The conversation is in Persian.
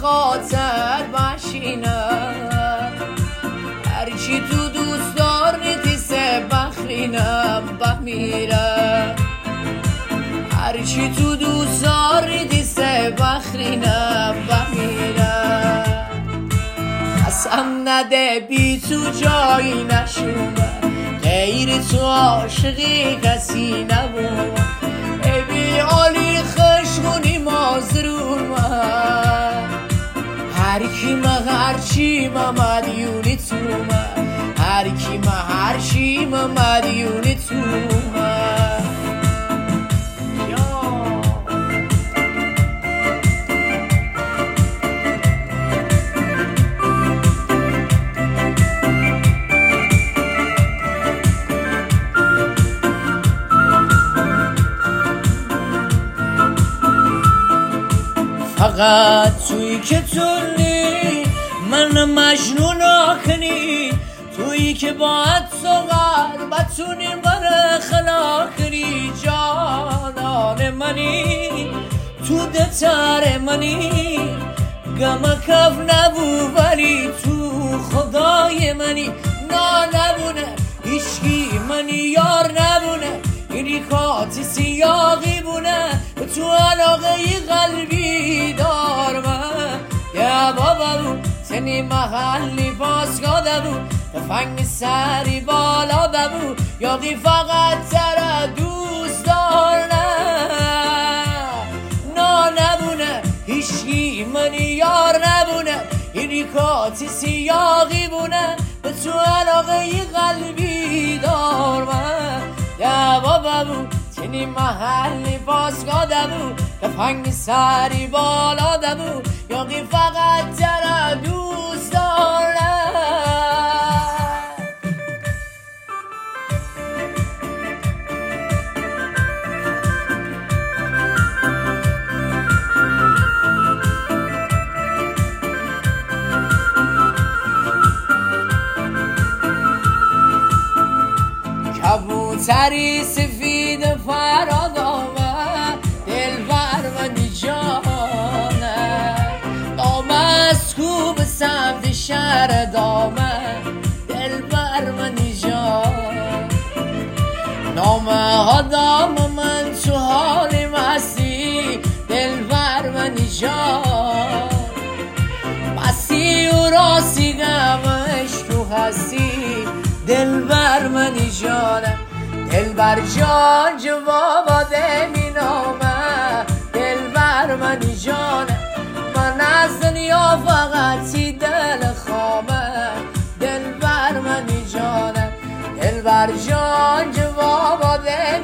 خاطر بشینم، هرچی تو دوست داری دیسه بخرینم بمیرم، هرچی تو دوست داری دیسه بخرینم بمیرم. قسم نده بی تو جایی نشومه، غیر تو عاشقی کسی نبود، بی عالی خشگونی مازرومه، هرکی هرچی مدیونی تومه، هرکی هرچی مدیونی تومه. فقط تویی که تونی من مجنون آکنی، تویی که باید سوغر بتونی من خلاق کنی. جانان منی تو دتر منی، غم کف نبو ولی تو خدای منی. نا نبونه هیچکی منی یار نبونه، اینی کاتی سیاقی بونه تو علاقه قلبی دار من. یا بابا بو سنی محلی بازگاده بو، تفنگ سری بالا ببو، یاقی فقط تره دوست دار نا نبونه هیچی منی یار نبونه، اینی کاتی سیاقی بونه به تو علاقه قلبی دار من. یا بابا بو سنی محلی بازگاده بو، تفنگ سری بالا دبو، یاقی فقط تره دوست دار کبوتری سفید فراد آمد، دلبر منی جانه، دامه از کو به سمت شهر دامه، دلبر منی جان. نامه ها دام من تو حال مستی، دلبر منی جان. مستی و راستی غمش تو هستی، دلبر منی جانم. دلبر جان جواب می نامه، دلبر منی جانم. من از دنیا فقطی دل خامه، دلبر منی جانم. دلبر جان جواب